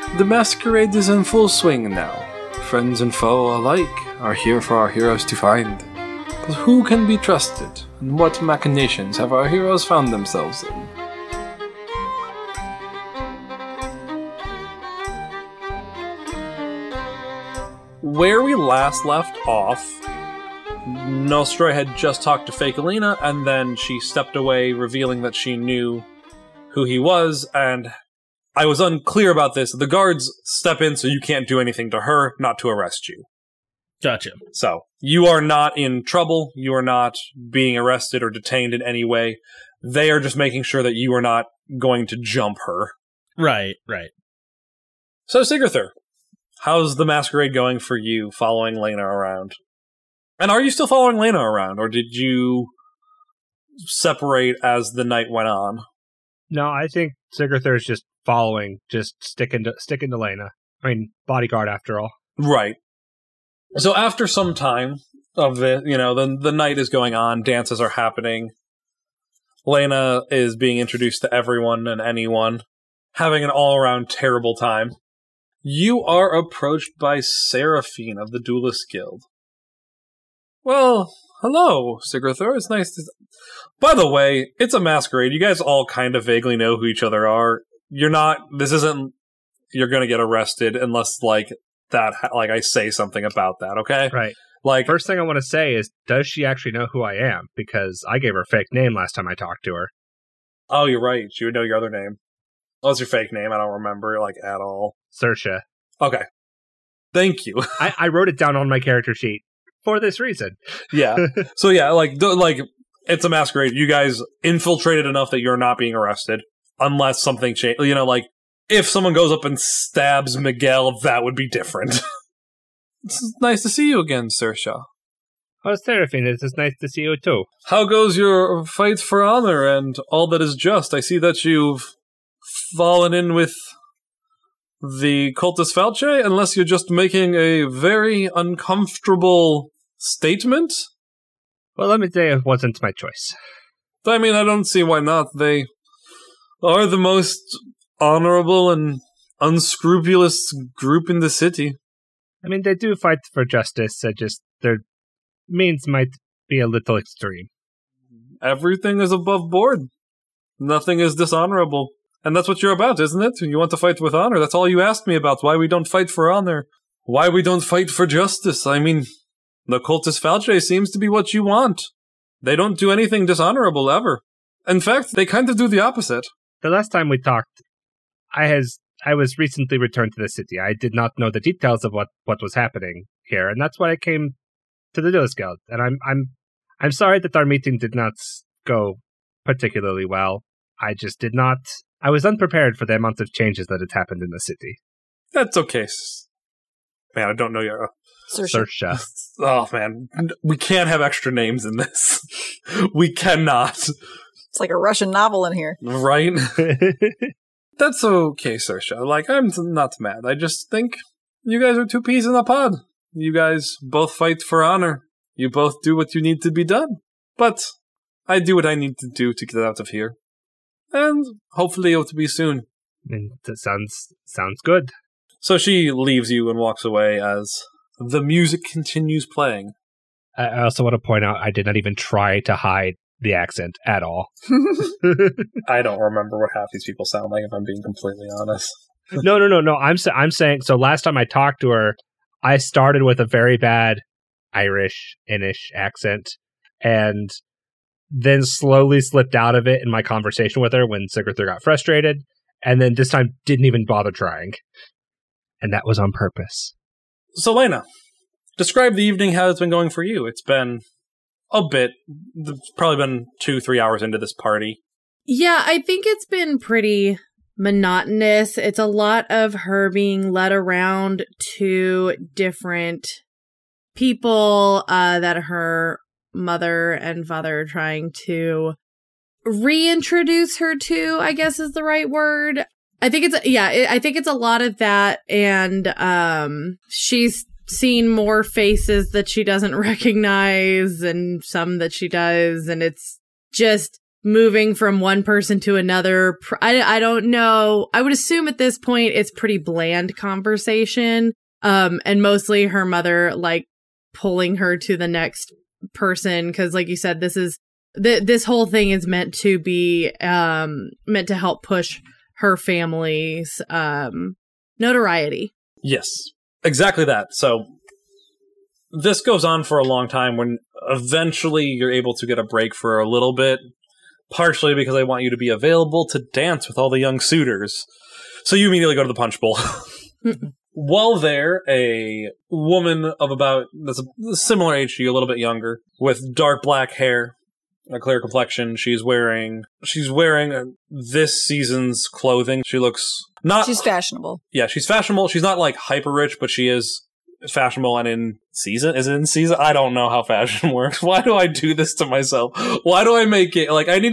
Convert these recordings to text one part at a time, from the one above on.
The masquerade is in full swing now. Friends and foe alike are here for our heroes to find. But who can be trusted, and what machinations have our heroes found themselves in? Where we last left off, Nostra had just talked to fake Alina, and then she stepped away, revealing that she knew who he was, and I was unclear about this. The guards step in so you can't do anything to her, not to arrest you. Gotcha. So, you are not in trouble, you are not being arrested or detained in any way. They are just making sure that you are not going to jump her. Right. So, Sigarthur, how's the masquerade going for you, following Lena around? And are you still following Lena around, or did you separate as the night went on? No, I think Sigarthur is just following, just sticking to Lena. I mean, bodyguard after all. Right. So after some time of the night is going on, dances are happening. Lena is being introduced to everyone and anyone, having an all-around terrible time. You are approached by Seraphine of the Duelist Guild. Well, hello, Sigarthur. It's nice to... By the way, it's a masquerade. You guys all kind of vaguely know who each other are. You're gonna get arrested unless, I say something about that, okay? Right. First thing I want to say is, does she actually know who I am? Because I gave her a fake name last time I talked to her. Oh, you're right. She would know your other name. What's your fake name? I don't remember, at all. Sersha. Okay. Thank you. I wrote it down on my character sheet for this reason. Yeah. So yeah, it's a masquerade. You guys infiltrated enough that you're not being arrested. Unless something changed. If someone goes up and stabs Miguel, that would be different. It's nice to see you again, Sersha. Oh, Seraphine, it is nice to see you too. How goes your fight for honor and all that is just? I see that you've fallen in with the Cultus Falce, unless you're just making a very uncomfortable statement? Well, let me say it wasn't my choice. I mean, I don't see why not. They are the most honorable and unscrupulous group in the city. I mean, they do fight for justice, their means might be a little extreme. Everything is above board. Nothing is dishonorable. And that's what you're about, isn't it? You want to fight with honor. That's all you asked me about. Why we don't fight for honor. Why we don't fight for justice. I mean, the Cultus Falce seems to be what you want. They don't do anything dishonorable ever. In fact, they kind of do the opposite. The last time we talked, I was recently returned to the city. I did not know the details of what was happening here, and that's why I came to the Duelist Guild. And I'm sorry that our meeting did not go particularly well. I was unprepared for the amount of changes that had happened in the city. That's okay. Man, I don't know your... Sersha. Oh, man. We can't have extra names in this. We cannot. It's like a Russian novel in here. Right? That's okay, Sersha. I'm not mad. I just think you guys are two peas in a pod. You guys both fight for honor. You both do what you need to be done. But I do what I need to do to get out of here. And hopefully it'll be soon. That sounds good. So she leaves you and walks away as the music continues playing. I also want to point out I did not even try to hide the accent at all. I don't remember what half these people sound like, if I'm being completely honest. No. I'm saying, so last time I talked to her, I started with a very bad Irish-ish accent, and then slowly slipped out of it in my conversation with her when Sigarthur got frustrated, and then this time didn't even bother trying. And that was on purpose. So, Lena, describe the evening, how it's been going for you. It's been a bit. It's probably been 2-3 hours into this party. Yeah, I think it's been pretty monotonous. It's a lot of her being led around to different people that her mother and father are trying to reintroduce her to, I guess is the right word. I think it's a lot of that, and she's seen more faces that she doesn't recognize and some that she does, and it's just moving from one person to another. I don't know. I would assume at this point it's pretty bland conversation. And mostly her mother like pulling her to the next person because, like you said, this whole thing is meant to be meant to help push her family's notoriety. Yes, exactly that. So this goes on for a long time when eventually you're able to get a break for a little bit, partially because I want you to be available to dance with all the young suitors. So you immediately go to the punch bowl. While there, a woman of about that's a similar age to you, a little bit younger, with dark black hair, a clear complexion. She's wearing this season's clothing. She looks not. She's fashionable. Yeah, she's fashionable. She's not like hyper rich, but she is fashionable and in season. Is it in season? I don't know how fashion works. Why do I do this to myself? Why do I make it like I need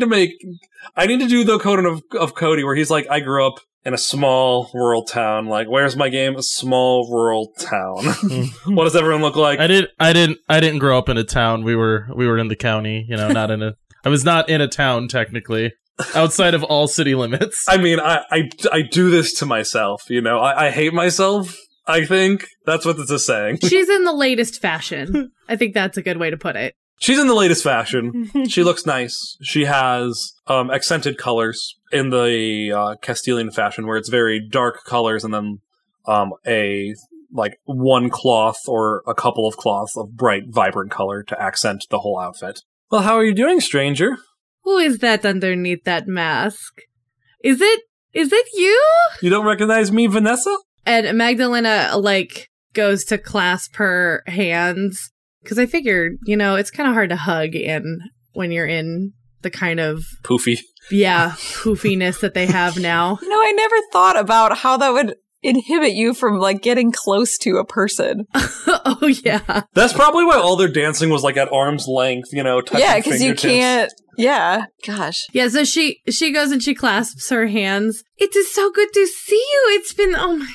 to do the Conan of Cody where he's like, I grew up in a small rural town. Like, where's my game? A small rural town. What does everyone look like? I didn't grow up in a town. We were in the county, not in a I was not in a town technically. Outside of all city limits. I mean, I do this to myself, I hate myself, I think. That's what this is saying. She's in the latest fashion. I think that's a good way to put it. She's in the latest fashion. She looks nice. She has accented colors in the Castilian fashion where it's very dark colors and then a like one cloth or a couple of cloths of bright, vibrant color to accent the whole outfit. Well, how are you doing, stranger? Who is that underneath that mask? Is it you? You don't recognize me, Vanessa? And Magdalena goes to clasp her hands. Because I figured, it's kind of hard to hug when you're in the kind of poofy, poofiness that they have now. I never thought about how that would inhibit you from getting close to a person. Oh yeah, that's probably why all their dancing was at arm's length. Touching yeah, because you fingertips. can't. Yeah, gosh. Yeah, so she goes and she clasps her hands. It is so good to see you. It's been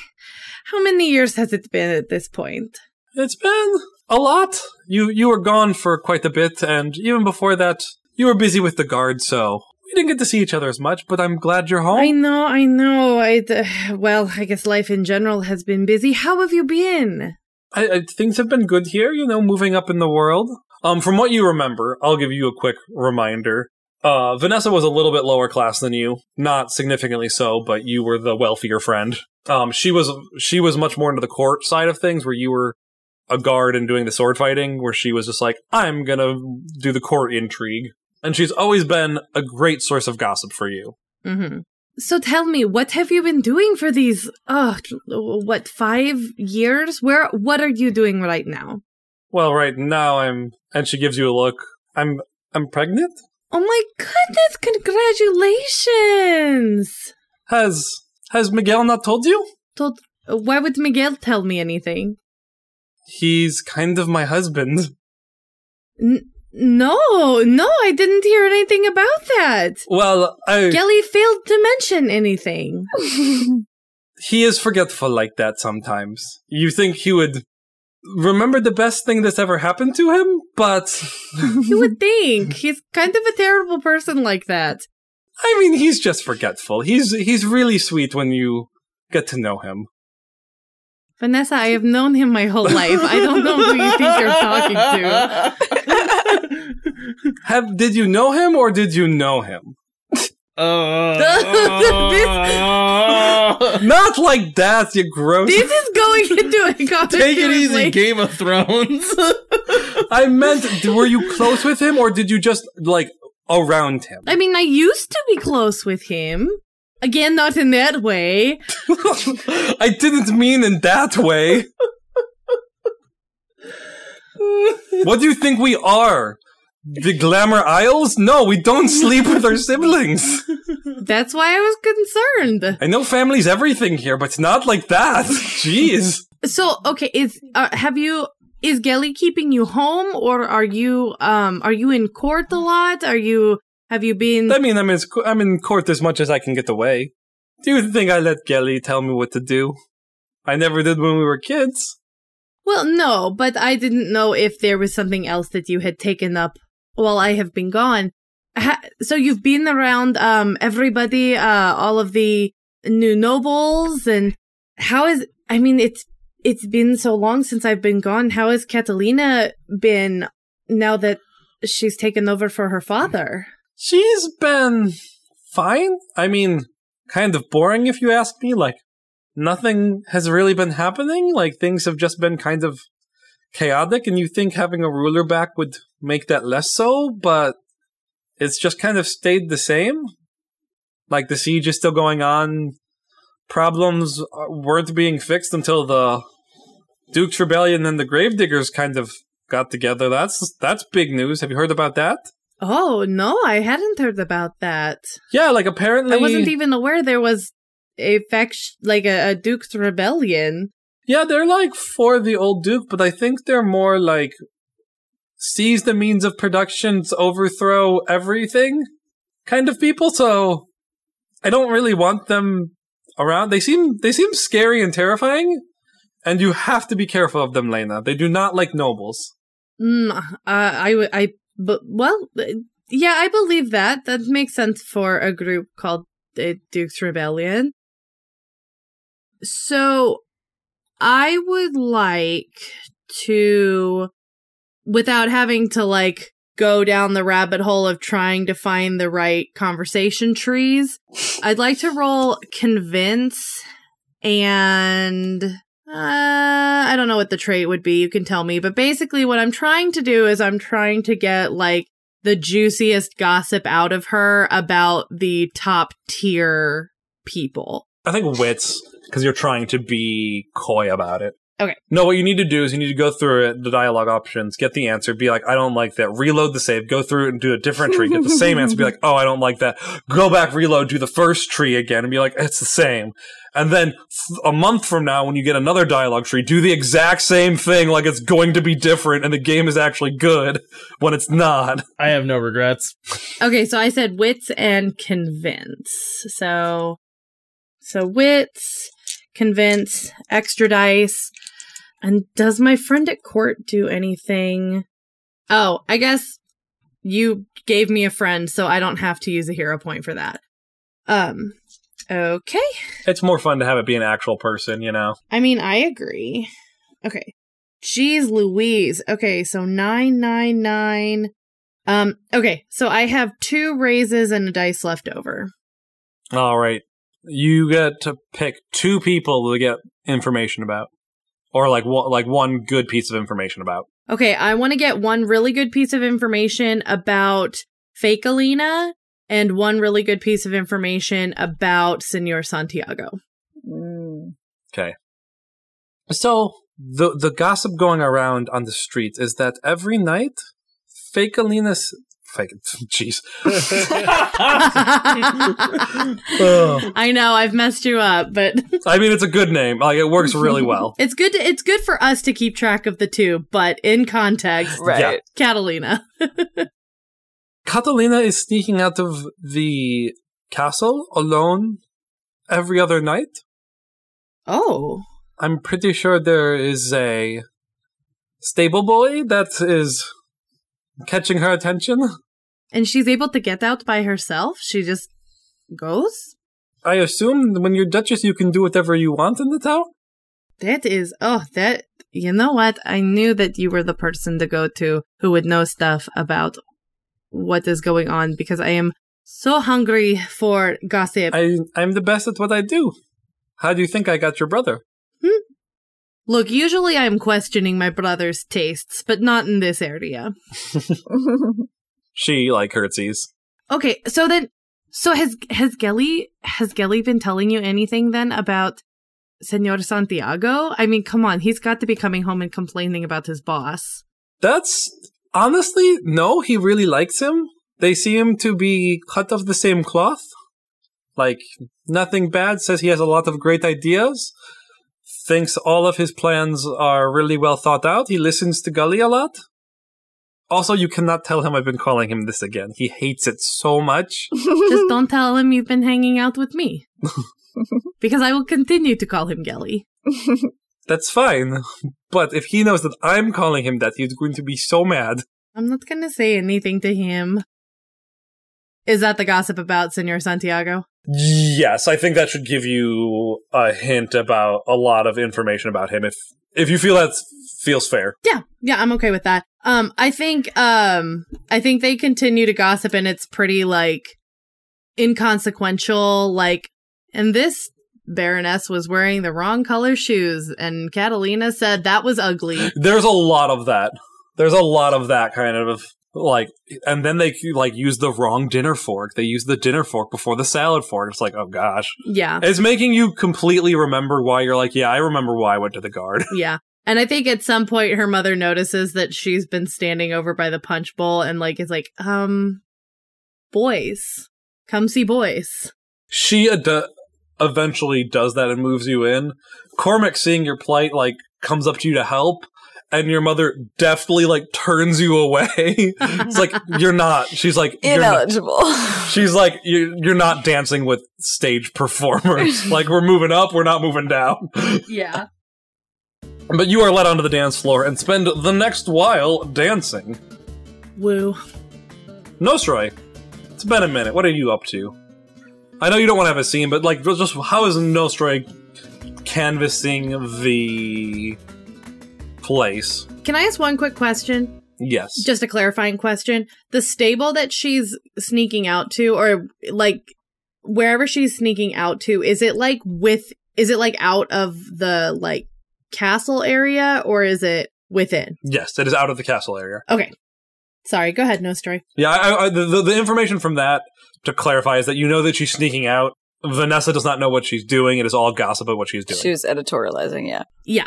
how many years has it been at this point? It's been a lot. You were gone for quite a bit, and even before that, you were busy with the guard, so we didn't get to see each other as much, but I'm glad you're home. I know. Well, I guess life in general has been busy. How have you been? Things have been good here, moving up in the world. From what you remember, I'll give you a quick reminder. Vanessa was a little bit lower class than you. Not significantly so, but you were the wealthier friend. She was much more into the court side of things, where you were a guard and doing the sword fighting, where she was just like, I'm gonna do the court intrigue. And she's always been a great source of gossip for you. Mm-hmm. So tell me, what have you been doing for these, 5 years? What are you doing right now? Well, right now and she gives you a look. I'm pregnant? Oh my goodness, congratulations! Has Miguel not told you? Why would Miguel tell me anything? He's kind of my husband. No, I didn't hear anything about that. Well, Gelly failed to mention anything. He is forgetful like that sometimes. You think he would remember the best thing that's ever happened to him, but... You would think. He's kind of a terrible person like that. I mean, he's just forgetful. He's really sweet when you get to know him. Vanessa, I have known him my whole life. I don't know who you think you're talking to. Did you know him or did you know him? Not like that, you gross. This is going into a conversation. Take it easy, Game of Thrones. I meant, were you close with him or did you just, around him? I mean, I used to be close with him. Again, not in that way. I didn't mean in that way. What do you think we are? The Glamour Isles? No, we don't sleep with our siblings. That's why I was concerned. I know family's everything here, but it's not like that. Jeez. So, okay, is Gelly keeping you home, or are you in court a lot? Have you been? I mean, I'm in court as much as I can get away. Do you think I let Gelly tell me what to do? I never did when we were kids. Well, no, but I didn't know if there was something else that you had taken up while I have been gone. So you've been around everybody, all of the new nobles, and how is? I mean, it's been so long since I've been gone. How has Catalina been now that she's taken over for her father? She's been fine. I mean, kind of boring if you ask me. Like, nothing has really been happening. Like, things have just been kind of chaotic, and you think having a ruler back would make that less so, but it's just kind of stayed the same. Like, the siege is still going on. Problems weren't being fixed until the Duke's Rebellion and the Gravediggers kind of got together. That's big news. Have you heard about that? Oh, no, I hadn't heard about that. Yeah, like, apparently... I wasn't even aware there was a Duke's Rebellion. Yeah, they're, like, for the old Duke, but I think they're more, like, seize the means of production, overthrow everything kind of people, so I don't really want them around. They seem scary and terrifying, and you have to be careful of them, Lena. They do not like nobles. I believe that. That makes sense for a group called the Duke's Rebellion. So, I would like to, without having to, like, go down the rabbit hole of trying to find the right conversation trees, I'd like to roll Convince, and I don't know what the trait would be, you can tell me, but basically what I'm trying to do is I'm trying to get, like, the juiciest gossip out of her about the top tier people. I think wits, because you're trying to be coy about it. Okay. No, what you need to do is you need to go through it, the dialogue options, get the answer, be like, I don't like that, reload the save, go through it and do a different tree, get the same answer, be like, oh, I don't like that, go back, reload, do the first tree again, and be like, it's the same. And then a month from now, when you get another dialogue tree, do the exact same thing like it's going to be different and the game is actually good when it's not. I have no regrets. Okay, so I said wits and convince. So wits, convince, extra dice. And does my friend at court do anything? Oh, I guess you gave me a friend, so I don't have to use a hero point for that. Okay. It's more fun to have it be an actual person, you know? I mean, I agree. Okay. Jeez Louise. Okay, so 999. Okay, so I have 2 raises and a dice left over. All right. You get to pick 2 people to get information about. Or like one good piece of information about. Okay, I want to get one really good piece of information about Fakelina and one really good piece of information about Senor Santiago. Okay. So, the gossip going around on the streets is that every night, jeez. I know, I've messed you up, but I mean, it's a good name. Like, it works really well. It's good for us to keep track of the 2, but in context, Right. Yeah. Catalina. Catalina is sneaking out of the castle alone every other night. Oh. I'm pretty sure there is a stable boy that is catching her attention. And she's able to get out by herself? She just goes? I assume when you're Duchess, you can do whatever you want in the town? You know what? I knew that you were the person to go to who would know stuff about what is going on because I am so hungry for gossip. I'm the best at what I do. How do you think I got your brother? Look, usually I'm questioning my brother's tastes, but not in this area. She, curtsies. Okay, so has Gelly been telling you anything then about Senor Santiago? I mean, come on, he's got to be coming home and complaining about his boss. Honestly, no, he really likes him. They seem to be cut of the same cloth. Nothing bad, says he has a lot of great ideas. Thinks all of his plans are really well thought out. He listens to Gully a lot. Also, you cannot tell him I've been calling him this again. He hates it so much. Just don't tell him you've been hanging out with me. Because I will continue to call him Gelly. That's fine. But if he knows that I'm calling him that, he's going to be so mad. I'm not going to say anything to him. Is that the gossip about Senor Santiago? Yes, I think that should give you a hint about a lot of information about him if you feel that feels fair. Yeah, I'm okay with that. I think they continue to gossip and it's pretty like inconsequential, like, and this Baroness was wearing the wrong color shoes and Catalina said that was ugly. There's a lot of that. There's a lot of that kind of like, and then they like use the wrong dinner fork. They use the dinner fork before the salad fork. It's like, oh gosh. Yeah. It's making you completely remember why you're like, yeah, I remember why I went to the guard. Yeah. And I think at some point her mother notices that she's been standing over by the punch bowl and like is like, boys, come see boys. She eventually does that and moves you in. Cormac, seeing your plight, like comes up to you to help. And your mother deftly, like, turns you away. It's like, you're not. She's like... Ineligible. She's like, you're not dancing with stage performers. Like, we're moving up, we're not moving down. Yeah. But you are led onto the dance floor and spend the next while dancing. Woo. Nostroy, it's been a minute. What are you up to? I know you don't want to have a scene, but, like, just how is Nostroy canvassing the... place? Can I ask one quick question? Yes. Just a clarifying question. The stable that she's sneaking out to, or like wherever she's sneaking out to, is it like out of the like castle area or is it within? Yes, it is out of the castle area. Okay. Sorry, go ahead, Nostroy. Yeah, the information from that, to clarify, is that you know that she's sneaking out. Vanessa does not know what she's doing. It is all gossip about what she's doing. She was editorializing, yeah. Yeah.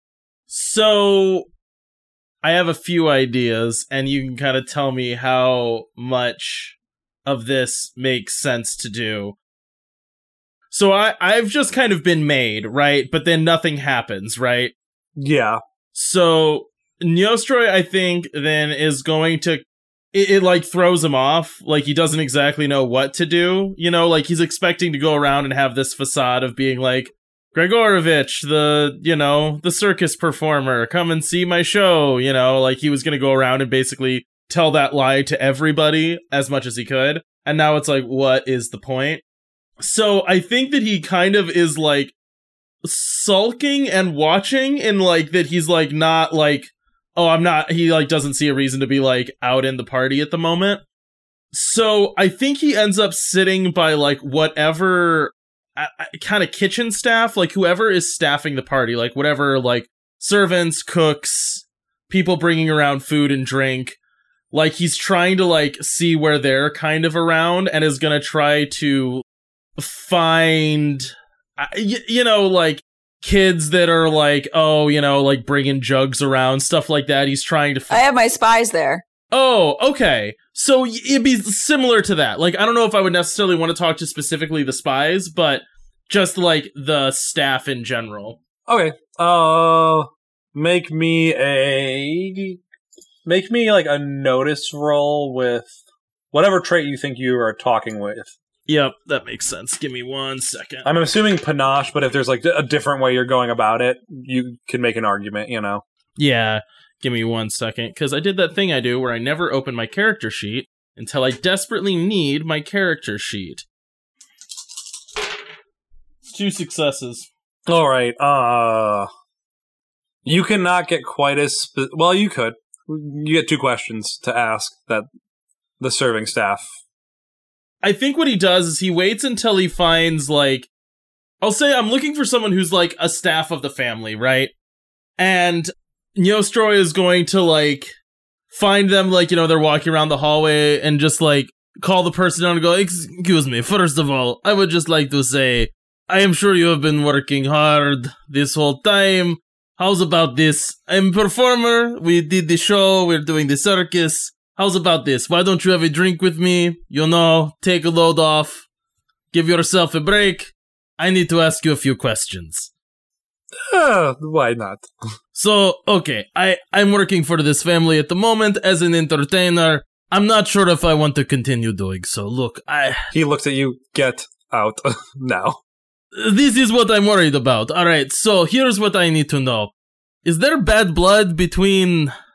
So, I have a few ideas, and you can kind of tell me how much of this makes sense to do. So, I've just kind of been made, right? But then nothing happens, right? Yeah. So, Nostroy, I think, then is going to... It like, throws him off. Like, he doesn't exactly know what to do. You know, like, he's expecting to go around and have this facade of being like, Gregorovich, the circus performer, come and see my show, like he was going to go around and basically tell that lie to everybody as much as he could. And now it's like, what is the point? So I think that he kind of is like sulking and watching and like that he's like not like, oh, I'm not, he like doesn't see a reason to be like out in the party at the moment. So I think he ends up sitting by like whatever kind of kitchen staff, like whoever is staffing the party, like whatever, like servants, cooks, people bringing around food and drink. Like he's trying to like see where they're kind of around and is going to try to find, like kids that are like, oh, like bringing jugs around, stuff like that. He's trying to I have my spies there. Oh, okay. So it'd be similar to that. Like, I don't know if I would necessarily want to talk to specifically the spies, but just like the staff in general. Okay. Make me like a notice roll with whatever trait you think you are talking with. Yep, that makes sense. Give me 1 second. I'm assuming panache, but if there's like a different way you're going about it, you can make an argument, Yeah. Give me 1 second, because I did that thing I do where I never open my character sheet until I desperately need my character sheet. 2 successes. All right. You cannot get quite as... well, you could. You get 2 questions to ask that the serving staff. I think what he does is he waits until he finds, like... I'll say I'm looking for someone who's, like, a staff of the family, right? And... Nostroy is going to, like, find them, like, they're walking around the hallway and just, like, call the person down and go, excuse me, first of all, I would just like to say, I am sure you have been working hard this whole time. How's about this? I'm a performer. We did the show. We're doing the circus. How's about this? Why don't you have a drink with me? Take a load off. Give yourself a break. I need to ask you a few questions. Why not? So, okay, I'm working for this family at the moment as an entertainer. I'm not sure if I want to continue doing so. Look, He looks at you. Get out now. This is what I'm worried about. Alright, so here's what I need to know. Is there bad blood between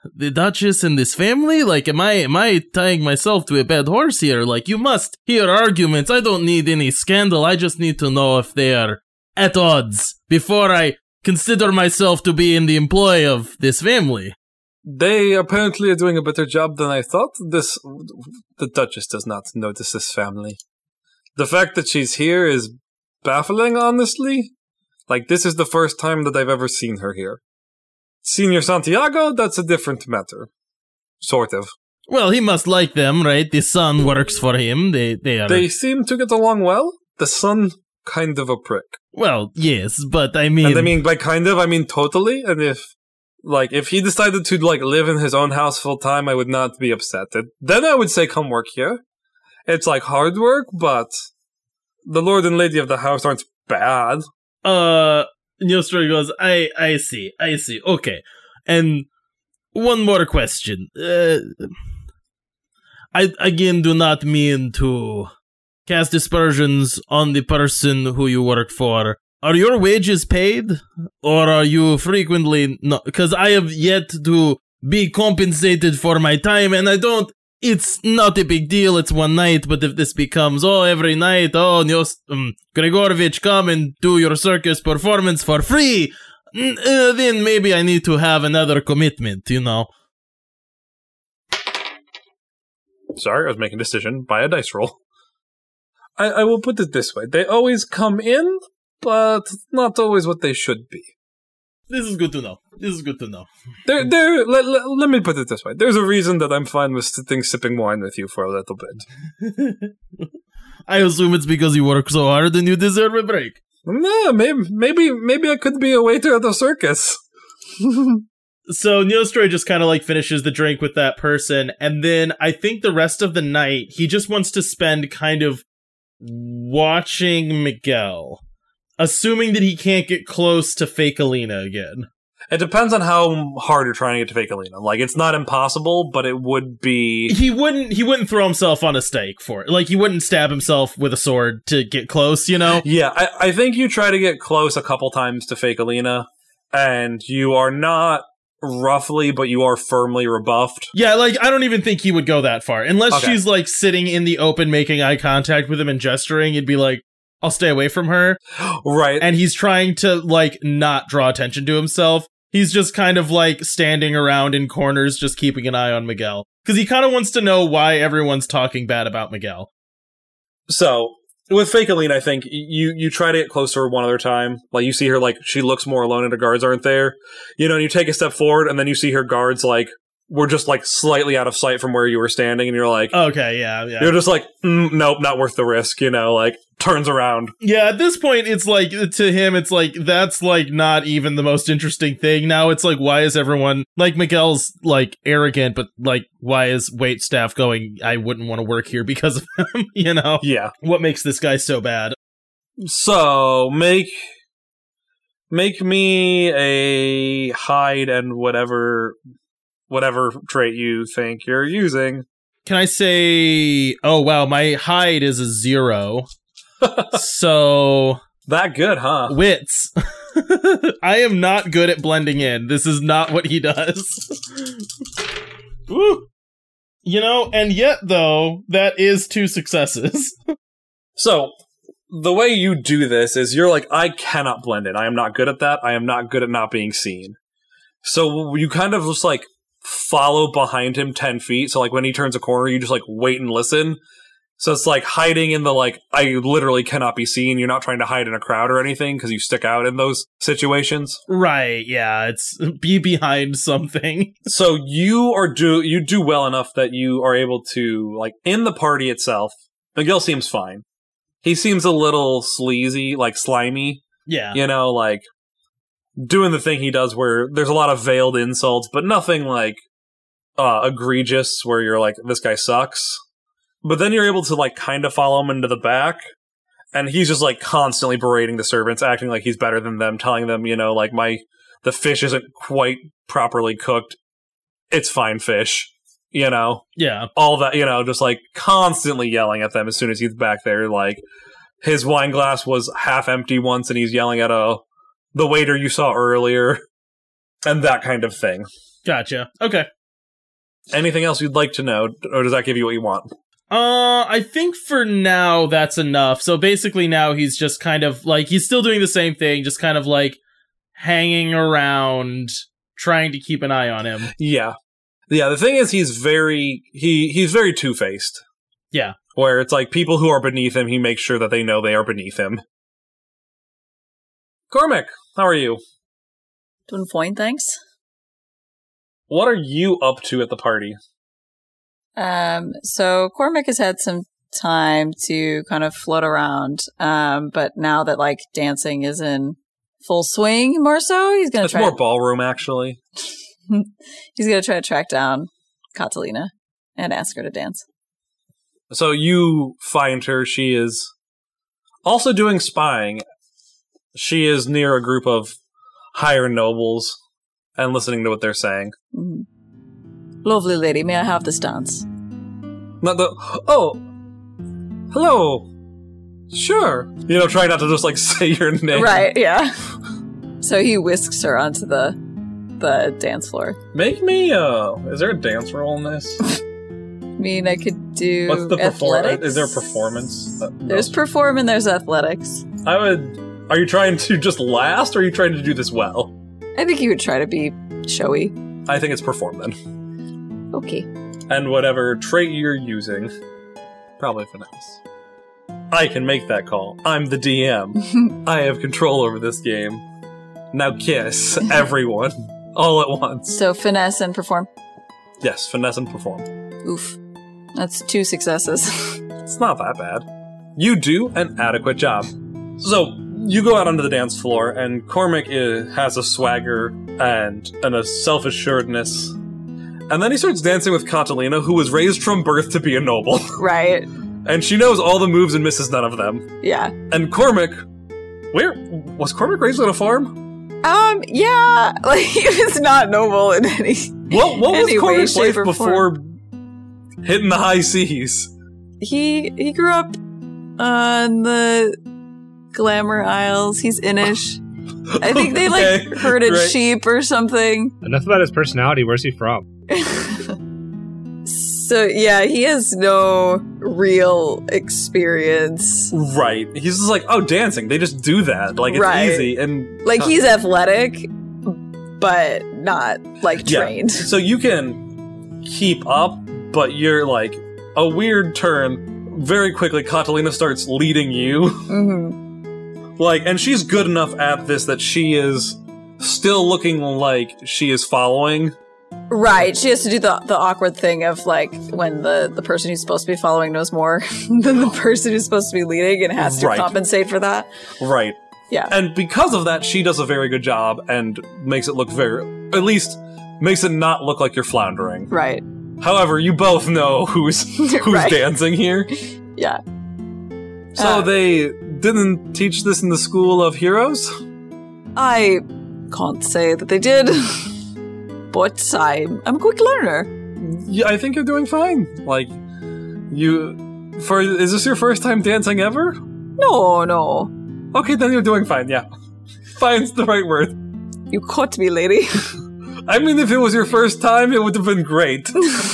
the Duchess and this family? Like, am I tying myself to a bad horse here? Like, you must hear arguments. I don't need any scandal. I just need to know if they are at odds before I consider myself to be in the employ of this family. They apparently are doing a better job than I thought. The Duchess does not notice this family. The fact that she's here is baffling, honestly. Like, this is the first time that I've ever seen her here. Senor Santiago, that's a different matter. Sort of. Well, he must like them, right? The son works for him. They seem to get along well. The son, kind of a prick. Well, yes, but I mean... And I mean, by kind of, I mean totally. And if he decided to, live in his own house full time, I would not be upset. Then I would say, come work here. It's, hard work, but the lord and lady of the house aren't bad. Neostroy goes, I see. Okay. And one more question. I, again, do not mean to cast aspersions on the person who you work for. Are your wages paid? Or are you frequently not? Because I have yet to be compensated for my time, and it's not a big deal, it's one night, but if this becomes, every night, Gregorovich, come and do your circus performance for free, then maybe I need to have another commitment, Sorry, I was making a decision by a dice roll. I will put it this way. They always come in, but not always what they should be. This is good to know. Let me put it this way. There's a reason that I'm fine with sipping wine with you for a little bit. I assume it's because you work so hard and you deserve a break. No, maybe I could be a waiter at a circus. So Neostroy just kind of finishes the drink with that person, and then I think the rest of the night he just wants to spend kind of watching Miguel. Assuming that he can't get close to Fake Alina again. It depends on how hard you're trying to get to Fake Alina. It's not impossible, but it would be... He wouldn't throw himself on a stake for it. He wouldn't stab himself with a sword to get close, Yeah, I think you try to get close a couple times to Fake Alina, and you are not roughly, but you are firmly rebuffed. Yeah, I don't even think he would go that far. Unless she's, sitting in the open making eye contact with him and gesturing, it'd be I'll stay away from her. Right. And he's trying to, not draw attention to himself. He's just kind of, standing around in corners, just keeping an eye on Miguel. Because he kind of wants to know why everyone's talking bad about Miguel. So, with Fake Alina, I think you try to get closer one other time. You see her, she looks more alone and her guards aren't there. And you take a step forward, and then you see her guards, we're just slightly out of sight from where you were standing, and you're okay, yeah. You're just nope, not worth the risk, turns around. Yeah, at this point, it's to him, it's that's not even the most interesting thing. Now it's why is everyone, Miguel's arrogant, but why is waitstaff going, I wouldn't want to work here because of him, Yeah. What makes this guy so bad? So, make me a hide and whatever trait you think you're using. Can I say, oh wow, my hide is a 0. So... That good, huh? Wits. I am not good at blending in. This is not what he does. Woo! And yet, though, that is 2 successes. So, the way you do this is you're I cannot blend in. I am not good at that. I am not good at not being seen. So, you kind of just, follow behind him 10 feet. So, when he turns a corner, you just, wait and listen. So it's hiding in the, I literally cannot be seen. You're not trying to hide in a crowd or anything because you stick out in those situations. Right, yeah. It's be behind something. So you do well enough that you are able to, in the party itself, Miguel seems fine. He seems a little sleazy, slimy. Yeah. Doing the thing he does where there's a lot of veiled insults, but nothing, egregious where you're this guy sucks. But then you're able to, kind of follow him into the back, and he's just, constantly berating the servants, acting like he's better than them, telling them, the fish isn't quite properly cooked. It's fine fish, Yeah. All that, just, constantly yelling at them as soon as he's back there, his wine glass was half empty once, and he's yelling at the waiter you saw earlier, and that kind of thing. Gotcha. Okay. Anything else you'd like to know, or does that give you what you want? I think for now that's enough. So basically now he's just kind of like, he's still doing the same thing, just kind of like hanging around, trying to keep an eye on him. Yeah. Yeah, the thing is he's very two-faced. Yeah. Where it's like people who are beneath him, he makes sure that they know they are beneath him. Cormac, how are you? Doing fine, thanks. What are you up to at the party? So Cormac has had some time to kind of float around, but now that like dancing is in full swing, more so, he's gonna It's more ballroom, actually. He's gonna try to track down Catalina and ask her to dance. So you find her. She is also doing spying. She is near a group of higher nobles and listening to what they're saying. Mm-hmm. Lovely lady, may I have this dance? Hello. Sure. You know, try not to just like say your name. Right, yeah. So he whisks her onto the dance floor. Make me is there a dance roll in this? I mean, I could do What's the athletics. Is there a performance? There's perform and there's athletics. Are you trying to just last, or are you trying to do this well? I think you would try to be showy. I think it's perform then. Okay. And whatever trait you're using, probably finesse. I can make that call. I'm the DM. I have control over this game. Now kiss everyone, all at once. So finesse and perform. Yes, finesse and perform. Oof. That's 2 successes. It's not that bad. You do an adequate job. So, you go out onto the dance floor, and Cormac has a swagger and a self-assuredness. And then he starts dancing with Catalina, who was raised from birth to be a noble. Right. And she knows all the moves and misses none of them. Yeah. And Cormac... Was Cormac raised on a farm? Yeah. Like, he was not noble in any... What was any way, Cormac's life shape, or before hitting the high seas? He grew up on the Glamour Isles. He's Innish. I think they herded sheep or something. Enough about his personality. Where's he from? So yeah, he has no real experience. Right. He's just like, oh, dancing. They just do that. Like, it's easy. And like, he's athletic, but not like trained. So you can keep up, but you're like a weird turn. Very quickly, Catalina starts leading you. Mm-hmm. Like, and she's good enough at this that she is still looking like she is following. Right, she has to do the awkward thing of, like, when the person who's supposed to be following knows more than the person who's supposed to be leading and has to compensate for that. Right. Yeah. And because of that, she does a very good job and makes it look at least makes it not look like you're floundering. Right. However, you both know who's dancing here. Yeah. So they didn't teach this in the School of Heroes? I can't say that they did. But I'm a quick learner. Yeah, I think you're doing fine. Like, is this your first time dancing ever? No. Okay, then you're doing fine, yeah. Fine's the right word. You caught me, lady. I mean, if it was your first time, it would have been great.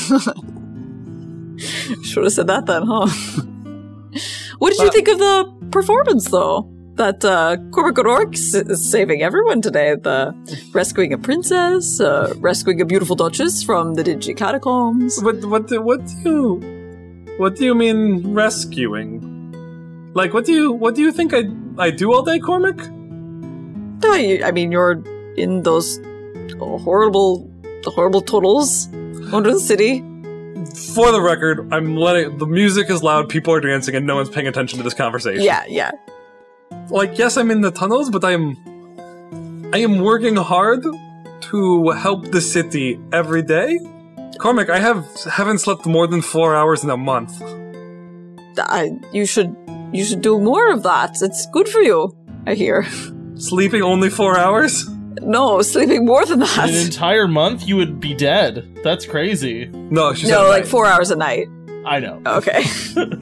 Should have said that then, huh? What did you think of the performance, though? That Cormac O'Rourke is saving everyone today. The rescuing a princess, rescuing a beautiful duchess from the dingy catacombs. What do you mean rescuing? Like, what do you think I do all day, Cormac? I mean, you're in those horrible tunnels under the city. For the record, the music is loud, people are dancing, and no one's paying attention to this conversation. Yeah. Like, yes, I'm in the tunnels, but I am working hard to help the city every day. Cormac, I haven't slept more than 4 hours in a month. You should do more of that. It's good for you, I hear. Sleeping only 4 hours? No, sleeping more than that. In an entire month, you would be dead. That's crazy. No, she said like 4 hours a night. I know. Okay.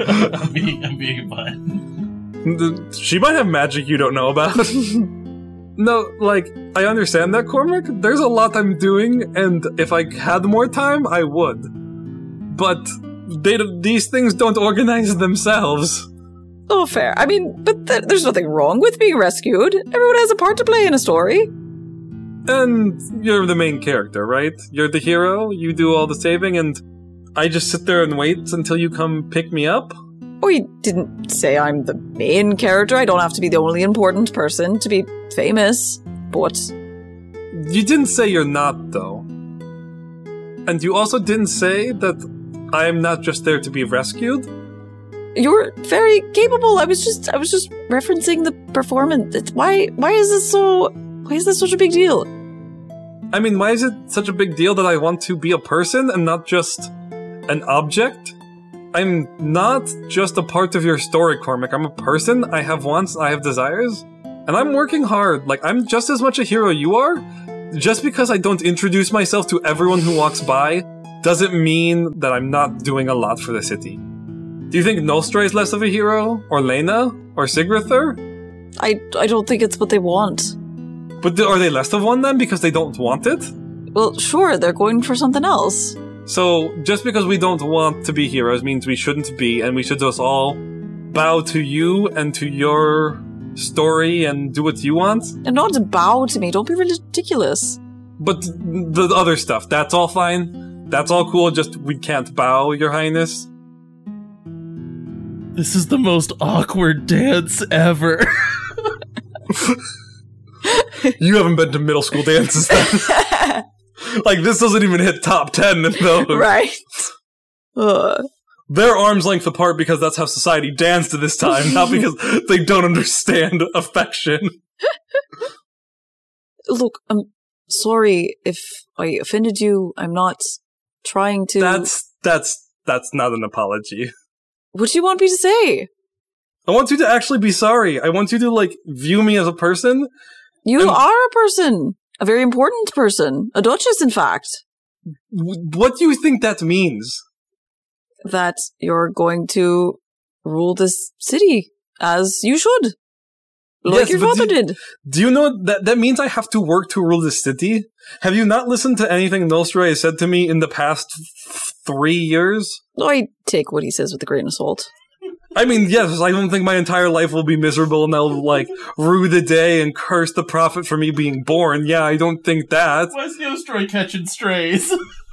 I'm being fun. She might have magic you don't know about. No, like, I understand that, Cormac. There's a lot I'm doing, and if I had more time, I would. But these things don't organize themselves. Oh, fair. I mean, but there's nothing wrong with being rescued. Everyone has a part to play in a story. And you're the main character, right? You're the hero, you do all the saving, and I just sit there and wait until you come pick me up? Oh, you didn't say I'm the main character. I don't have to be the only important person to be famous. But You didn't say you're not, though. And you also didn't say that I am not just there to be rescued. you're very capable. I was just referencing the performance. Why is this such a big deal? I mean, why is it such a big deal that I want to be a person and not just an object? I'm not just a part of your story, Cormac. I'm a person. I have wants, I have desires, and I'm working hard. Like, I'm just as much a hero you are. Just because I don't introduce myself to everyone who walks by doesn't mean that I'm not doing a lot for the city. Do you think Nostra is less of a hero? Or Lena? Or Sigrither? I don't think it's what they want. But are they less of one then because they don't want it? Well, sure, they're going for something else. So, just because we don't want to be heroes means we shouldn't be, and we should just all bow to you and to your story and do what you want? And not to bow to me. Don't be ridiculous. But the other stuff, that's all fine? That's all cool, just we can't bow, Your Highness? This is the most awkward dance ever. You haven't been to middle school dances then. Like, this doesn't even hit top 10 in those. Right. Ugh. They're arm's length apart because that's how society danced at this time, not because they don't understand affection. Look, I'm sorry if I offended you. I'm not trying to... That's not an apology. What do you want me to say? I want you to actually be sorry. I want you to, like, view me as a person. You are a person. A very important person. A duchess, in fact. What do you think that means? That you're going to rule this city as you should. Like your father did. Do you know that means I have to work to rule this city? Have you not listened to anything Nostra has said to me in the past 3 years? I take what he says with a grain of salt. I mean, yes, I don't think my entire life will be miserable and I'll, like, rue the day and curse the prophet for me being born. Yeah, I don't think that. Why's Nostra catching strays?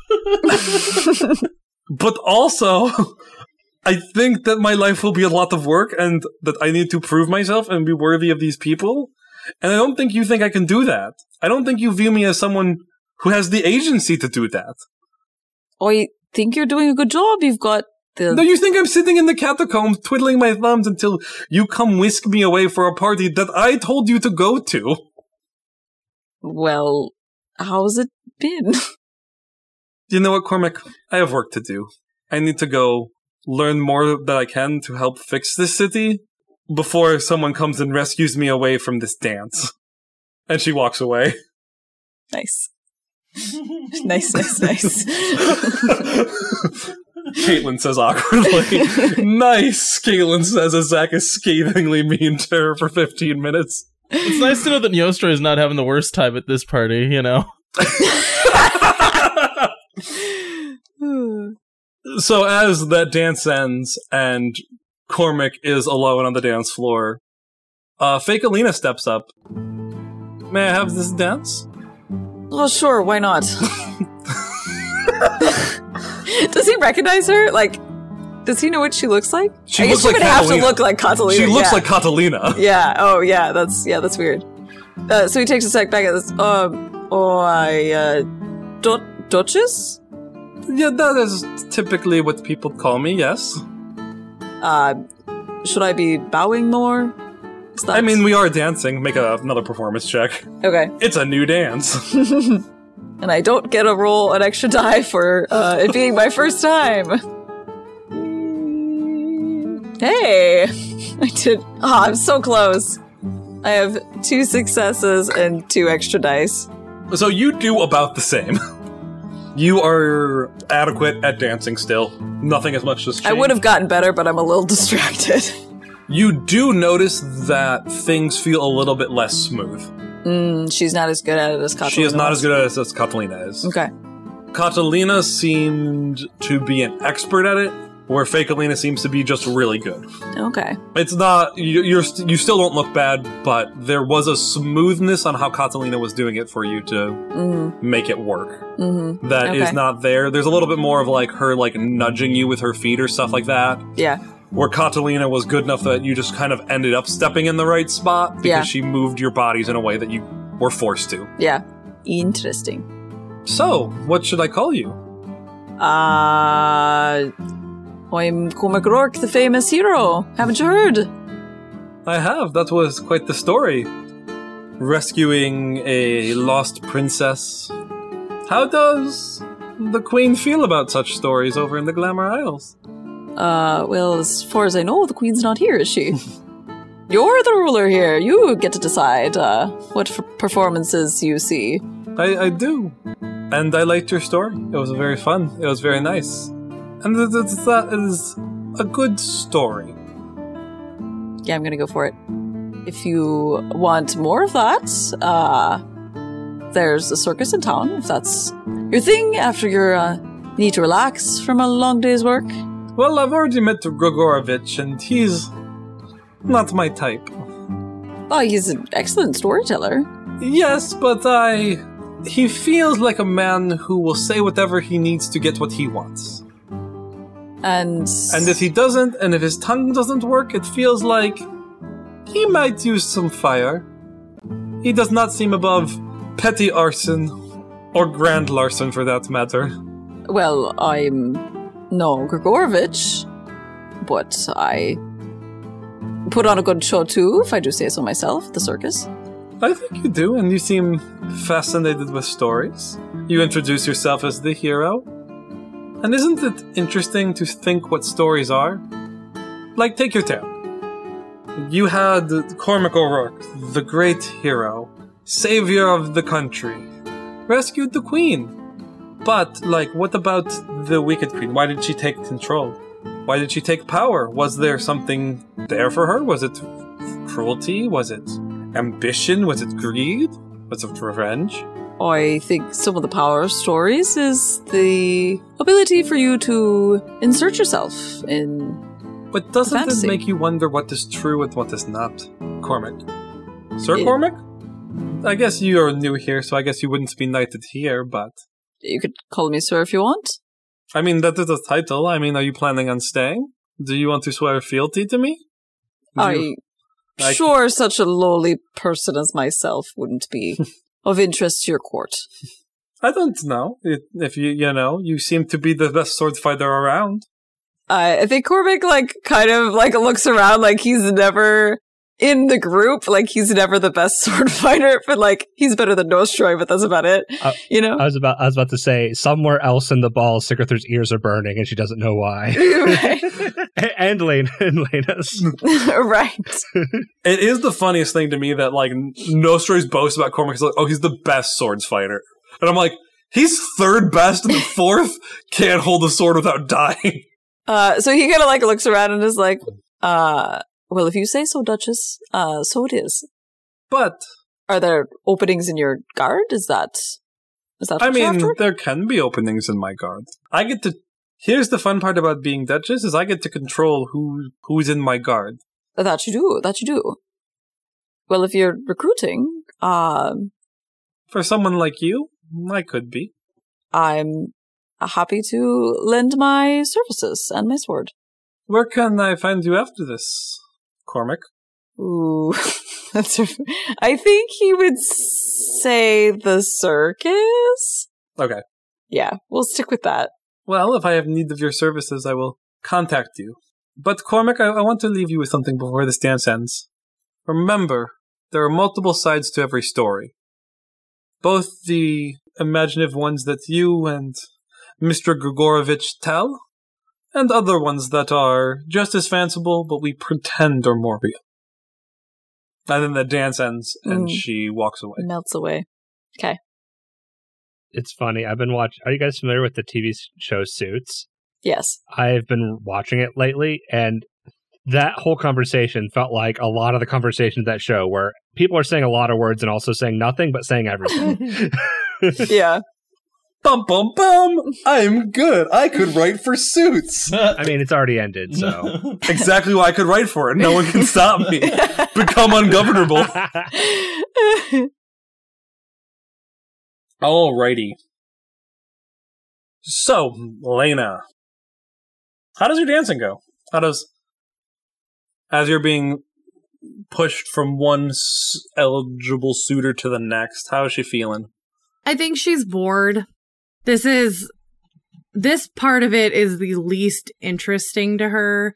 But also, I think that my life will be a lot of work and that I need to prove myself and be worthy of these people. And I don't think you think I can do that. I don't think you view me as someone who has the agency to do that. I think you're doing a good job. You've got the... No, you think I'm sitting in the catacombs twiddling my thumbs until you come whisk me away for a party that I told you to go to. Well, how's it been? You know what, Cormac? I have work to do. I need to go learn more that I can to help fix this city before someone comes and rescues me away from this dance. And she walks away. Nice. Nice. Caitlin says awkwardly. Nice, Caitlin says as Zach is scathingly mean to her for 15 minutes. It's nice to know that Nostra is not having the worst time at this party, you know? So as that dance ends and Cormac is alone on the dance floor, fake Alina steps up. May I have this dance? Oh, sure, why not? Does he recognize her? Like, does he know what she looks like? She I guess looks she like would have Catalina. to look like Catalina. She looks yeah. like Catalina. Yeah, oh yeah, that's weird. So he takes a sec back at this. Duchess? Yeah, that is typically what people call me, yes. Should I be bowing more? I mean, we are dancing. Make another performance check. Okay. It's a new dance. And I don't get an extra die for it being my first time. Hey! I did. I'm so close. I have 2 successes and 2 extra dice. So you do about the same. You are adequate at dancing still. Nothing as much has changed. I would have gotten better, but I'm a little distracted. You do notice that things feel a little bit less smooth. She's not as good at it as Catalina. She is not as good at it as Catalina is. Okay. Catalina seemed to be an expert at it, where Fakelina seems to be just really good. Okay. It's not, you still don't look bad, but there was a smoothness on how Catalina was doing it for you to make it work. That is not there. There's a little bit more of like her like nudging you with her feet or stuff like that. Yeah. Where Catalina was good enough that you just kind of ended up stepping in the right spot because she moved your bodies in a way that you were forced to. Yeah. Interesting. So, what should I call you? I'm Cormac Rourke, the famous hero. Haven't you heard? I have. That was quite the story. Rescuing a lost princess. How does the Queen feel about such stories over in the Glamour Isles? Well, as far as I know, the Queen's not here, is she? You're the ruler here. You get to decide what performances you see. I do. And I liked your story. It was very fun. It was very nice. And that is a good story. Yeah, I'm gonna go for it. If you want more of that, there's a circus in town, if that's your thing, after you need to relax from a long day's work. Well, I've already met Grigorovich, and he's not my type. Oh, he's an excellent storyteller. Yes, but he feels like a man who will say whatever he needs to get what he wants. And if he doesn't, and if his tongue doesn't work, it feels like he might use some fire. He does not seem above petty arson, or grand larceny for that matter. Well, I'm no Grigorovich, but I put on a good show too, if I do say so myself, the circus. I think you do, and you seem fascinated with stories. You introduce yourself as the hero. And isn't it interesting to think what stories are? Like, take your tale. You had Cormac O'Rourke, the great hero, savior of the country, rescued the queen. But, like, what about the wicked queen? Why did she take control? Why did she take power? Was there something there for her? Was it cruelty? Was it ambition? Was it greed? Was it revenge? I think some of the power of stories is the ability for you to insert yourself in But doesn't fantasy. it make you wonder what is true and what is not, Cormac? Sir Cormac? I guess you are new here, so I guess you wouldn't be knighted here, but... You could call me sir if you want. I mean, that is a title. I mean, are you planning on staying? Do you want to swear fealty to me? Sure, such a lowly person as myself wouldn't be of interest to your court. I don't know. If you seem to be the best sword fighter around. I think Cormac, kind of looks around like he's never in the group, like he's never the best sword fighter, but he's better than Nostroy, but that's about it. I was about to say, somewhere else in the ball, Sigurthur's ears are burning and she doesn't know why. Right. and Lena's. Right. It is the funniest thing to me that Nostroy's boast about Cormac is he's the best swords fighter. And I'm like, he's third best and the fourth can't hold a sword without dying. So he kind of looks around and is like, well, if you say so, Duchess, so it is. But are there openings in your guard? Is that what I you're mean, after? there can be openings in my guard. Here's the fun part about being Duchess is I get to control who's in my guard. That you do. Well, if you're recruiting, For someone like you, I could be. I'm happy to lend my services and my sword. Where can I find you after this, Cormac? Ooh, I think he would say the circus. Okay. Yeah, we'll stick with that. Well, if I have need of your services, I will contact you. But Cormac, I want to leave you with something before this dance ends. Remember, there are multiple sides to every story. Both the imaginative ones that you and Mr. Grigorovich tell, and other ones that are just as fanciful, but we pretend are more real. And then the dance ends, and she walks away. Melts away. Okay. It's funny. I've been watching. Are you guys familiar with the TV show Suits? Yes. I've been watching it lately, and that whole conversation felt like a lot of the conversations that show where people are saying a lot of words and also saying nothing, but saying everything. Yeah. Bum, bum, bum. I'm good. I could write for Suits. I mean, it's already ended, so. Exactly why I could write for it. No one can stop me. Become ungovernable. Alrighty. So, Lena, how does your dancing go? As you're being pushed from one eligible suitor to the next, how is she feeling? I think she's bored. This part of it is the least interesting to her.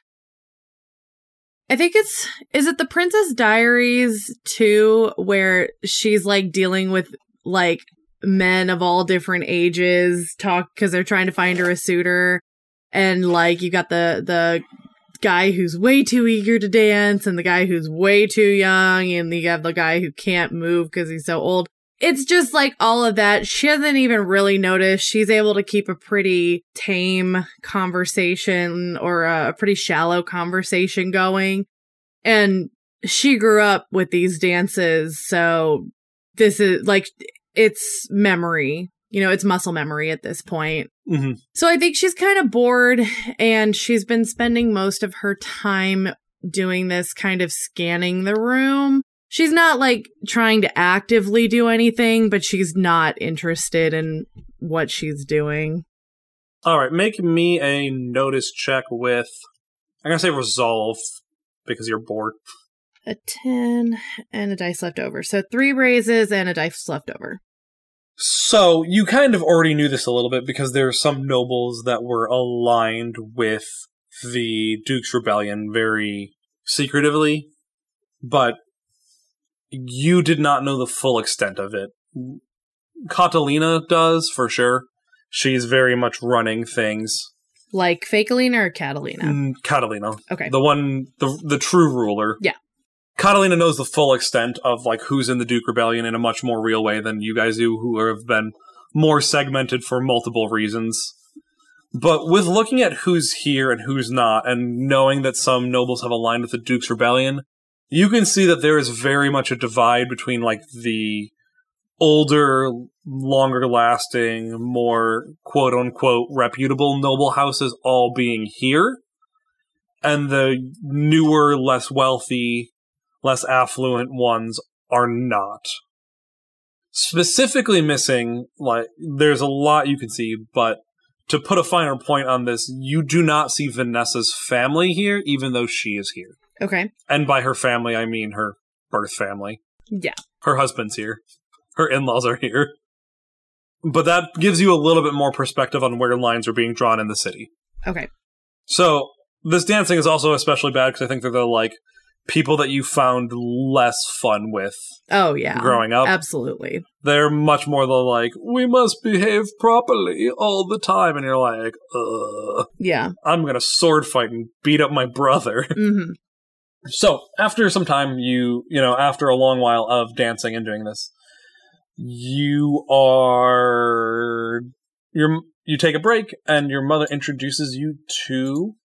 I think is it the Princess Diaries 2 where she's like dealing with like men of all different ages because they're trying to find her a suitor, and like you got the guy who's way too eager to dance and the guy who's way too young, and you have the guy who can't move because he's so old. It's just like all of that. She hasn't even really noticed. She's able to keep a pretty tame conversation or a pretty shallow conversation going. And she grew up with these dances. So this is like, it's memory. It's muscle memory at this point. Mm-hmm. So I think she's kind of bored, and she's been spending most of her time doing this, kind of scanning the room. She's not like trying to actively do anything, but she's not interested in what she's doing. All right, make me a notice check with, I'm going to say resolve, because you're bored. A 10 and a dice left over. So 3 raises and a dice left over. So you kind of already knew this a little bit because there are some nobles that were aligned with the Duke's Rebellion very secretively, but you did not know the full extent of it. Catalina does, for sure. She's very much running things. Like Fakelina or Catalina? Catalina. Okay. The one, the true ruler. Yeah. Catalina knows the full extent of like who's in the Duke Rebellion in a much more real way than you guys do, who have been more segmented for multiple reasons. But with looking at who's here and who's not, and knowing that some nobles have aligned with the Duke's Rebellion, you can see that there is very much a divide between like the older, longer-lasting, more quote-unquote reputable noble houses all being here, and the newer, less wealthy, less affluent ones are not. Specifically missing, like, there's a lot you can see, but to put a finer point on this, you do not see Vanessa's family here, even though she is here. Okay. And by her family, I mean her birth family. Yeah. Her husband's here. Her in-laws are here. But that gives you a little bit more perspective on where lines are being drawn in the city. Okay. So, this dancing is also especially bad because I think they're the, like, people that you found less fun with. Oh, yeah. Growing up. Absolutely. They're much more the, like, we must behave properly all the time. And you're like, yeah. I'm gonna sword fight and beat up my brother. Mm-hmm. So, after some time, you know, after a long while of dancing and doing this, you take a break, and your mother introduces you to,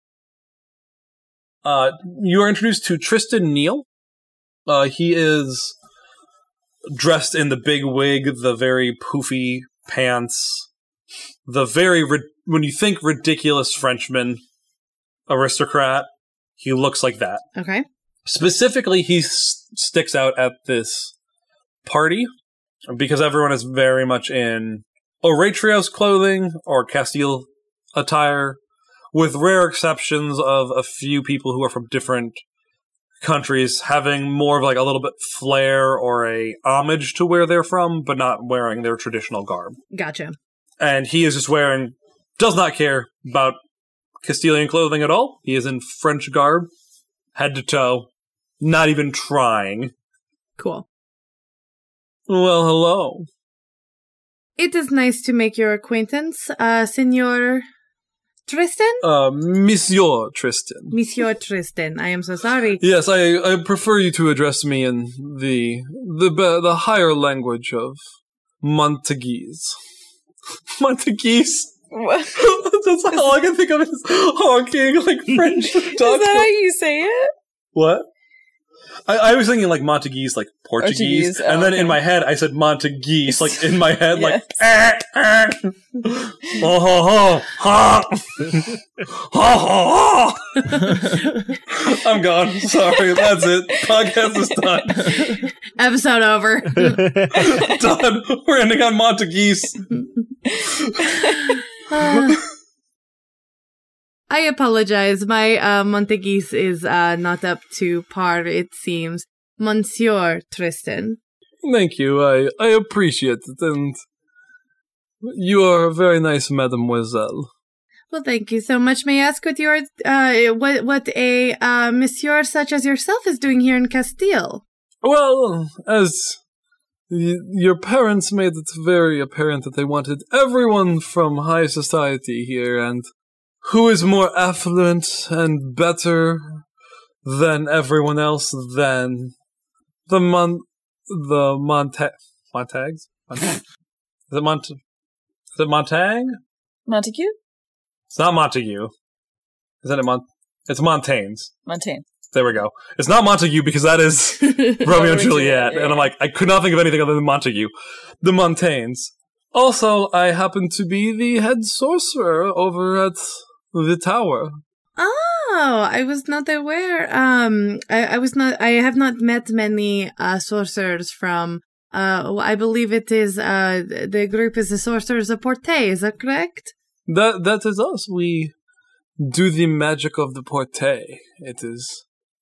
you are introduced to Tristan Neal. He is dressed in the big wig, the very poofy pants, the very, when you think ridiculous Frenchman aristocrat, he looks like that. Okay. Specifically, he sticks out at this party because everyone is very much in Oratrios clothing or Castile attire, with rare exceptions of a few people who are from different countries having more of like a little bit flair or a homage to where they're from, but not wearing their traditional garb. Gotcha. And he is just does not care about Castilian clothing at all. He is in French garb, head to toe, not even trying. Cool. Well, hello. It is nice to make your acquaintance, Senor Tristan? Monsieur Tristan. Monsieur Tristan, I am so sorry. Yes, I prefer you to address me in the higher language of Montaguese. Montaguese? That's all I can think of is honking, like French duck. Is that how you say it? What? I was thinking like Montaguese, like Portuguese, and then in my head I said Montaguese, like in my head, like oh ho ho ha ha ha. I'm gone. Sorry, that's it. Podcast is done. Episode over. Done. We're ending on Montaguese. I apologize. My Montaguese is not up to par, it seems. Monsieur Tristan. Thank you. I appreciate it, and you are a very nice mademoiselle. Well, thank you so much. May I ask what your what a monsieur such as yourself is doing here in Castile? Well, as your parents made it very apparent that they wanted everyone from high society here, and who is more affluent and better than everyone else than the Montags? Is it Montag? Montague? It's not Montague. Isn't it It's Montaignes. Montaigne. There we go. It's not Montague because that is Romeo and Juliet. Yeah. And I'm like, I could not think of anything other than Montague. The Montaignes. Also, I happen to be the head sorcerer over at the tower. Oh, I was not aware. I have not met many sorcerers from. I believe it is. The group is the Sorcerers of Porte. Is that correct? That is us. We do the magic of the Porte. It is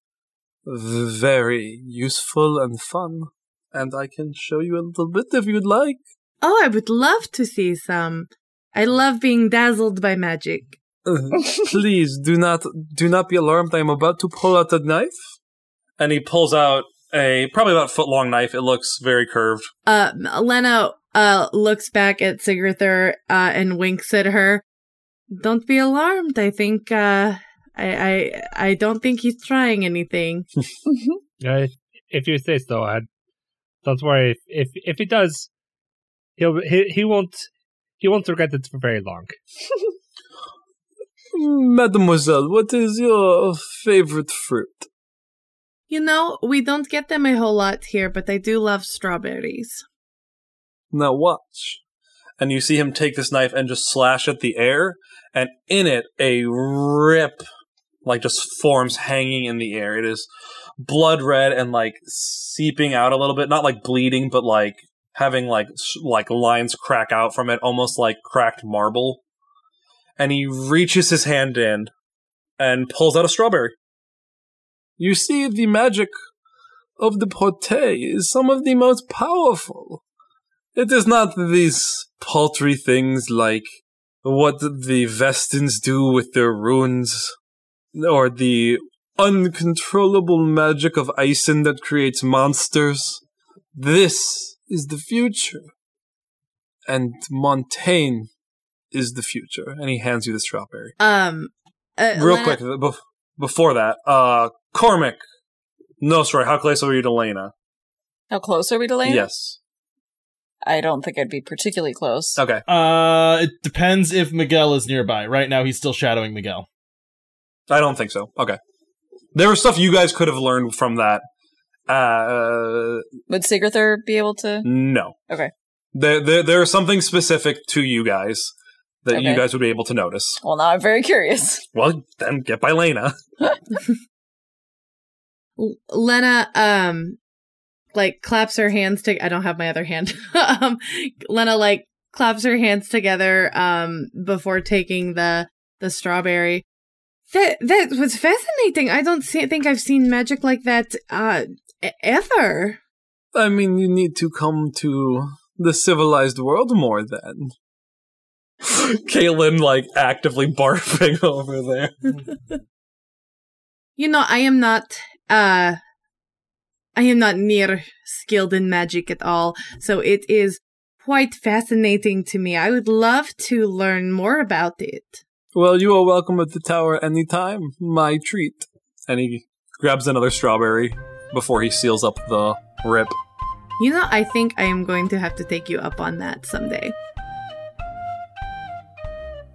very useful and fun, and I can show you a little bit if you'd like. Oh, I would love to see some. I love being dazzled by magic. Please do not be alarmed. I am about to pull out a knife. And he pulls out a probably about foot-long knife. It looks very curved. Lena looks back at Sigurdur and winks at her. Don't be alarmed. I think I don't think he's trying anything. If you say so, don't worry. If he does, he won't regret it for very long. Mademoiselle, what is your favorite fruit? You know, we don't get them a whole lot here, but I do love strawberries. Now watch. And you see him take this knife and just slash at the air, and in it, a rip, like, just forms hanging in the air. It is blood red and, like, seeping out a little bit. Not, like, bleeding, but, like, having, like lines crack out from it, almost like cracked marble. And he reaches his hand in and pulls out a strawberry. You see, the magic of the Porte is some of the most powerful. It is not these paltry things like what the Vestins do with their runes, or the uncontrollable magic of Ison that creates monsters. This is the future. And Montaigne is the future. And he hands you the strawberry. Real quick, before that, Cormac, Nostroy, how close are you to Lena? How close are we to Lena? Yes. I don't think I'd be particularly close. Okay. It depends if Miguel is nearby. Right now, he's still shadowing Miguel. I don't think so. Okay. There was stuff you guys could have learned from that. Would Sigurdur be able to? No. Okay. There is something specific to you guys that you guys would be able to notice. Well, now I'm very curious. Well, then get by Lena. Lena, claps her hands to. I don't have my other hand. Lena, claps her hands together, before taking the strawberry. That was fascinating. I don't think I've seen magic like that, ever. I mean, you need to come to the civilized world more then. Caitlin, actively barfing over there. You know, I am not near skilled in magic at all, so it is quite fascinating to me. I would love to learn more about it. Well, you are welcome at the tower anytime. My treat. And he grabs another strawberry before he seals up the rip. You know, I think I am going to have to take you up on that someday.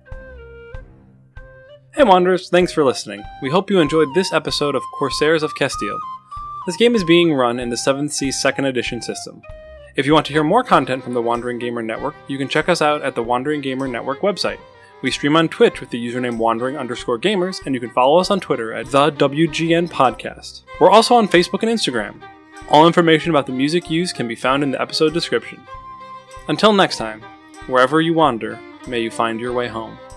Hey Wanderers, thanks for listening. We hope you enjoyed this episode of Corsairs of Castile. This game is being run in the 7th Sea 2nd Edition system. If you want to hear more content from the Wandering Gamer Network, you can check us out at the Wandering Gamer Network website. We stream on Twitch with the username Wandering_Gamers, and you can follow us on Twitter at the WGN Podcast. We're also on Facebook and Instagram. All information about the music used can be found in the episode description. Until next time, wherever you wander, may you find your way home.